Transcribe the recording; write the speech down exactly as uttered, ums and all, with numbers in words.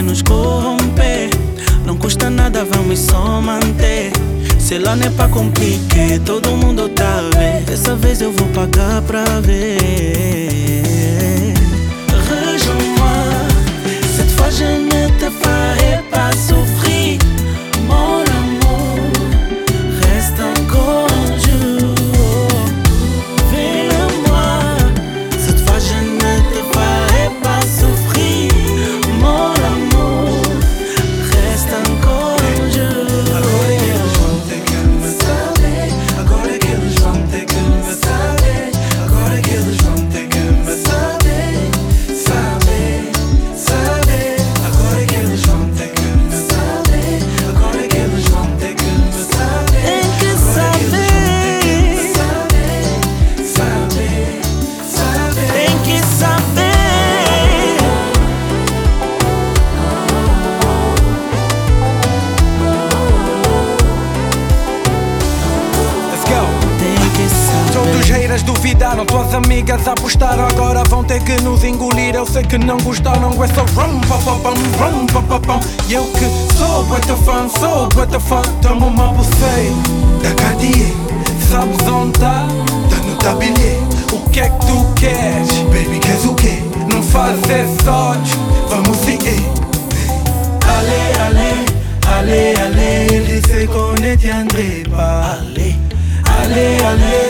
nos corromper. Não custa nada, vamos só manter. Sei lá, não é pra complicar, todo mundo tá a ver. Dessa vez eu vou pagar pra ver. Rejoins-moi, cette fois je ne te ferai pas souffrir. Mon amour, reste encore un jour. Viens-moi, cette fois je ne te ferai pas souffrir. Mon amour, reste encore un jour. Agora é que eles vão ter que me saber. Agora é que eles vão ter que me saber. Saber, saber. Agora é que eles vão ter que me saber. Agora é que eles vão ter que me saber. Tem que saber. Saber, saber. Tem que saber. Let's go. Tem que saber. Todos haters duvidaram, tuas amigas apostaram. Agora vão ter que nos engolir. Eu sei que não gostaram, é só rum, pa, pa, pam, rum, pa, pa, pam. E eu que sou bué fã, sou bué fã. Tamo uma buceia da Cartier. Sabes onde tá? Tá no tablier. O que é que tu queres? Baby, queres o quê? Não faz esse ódio, vamos seguir. Allez, allez, allez, allez, laissez qu'on ne tiendrait pas. Allez, allez, allez.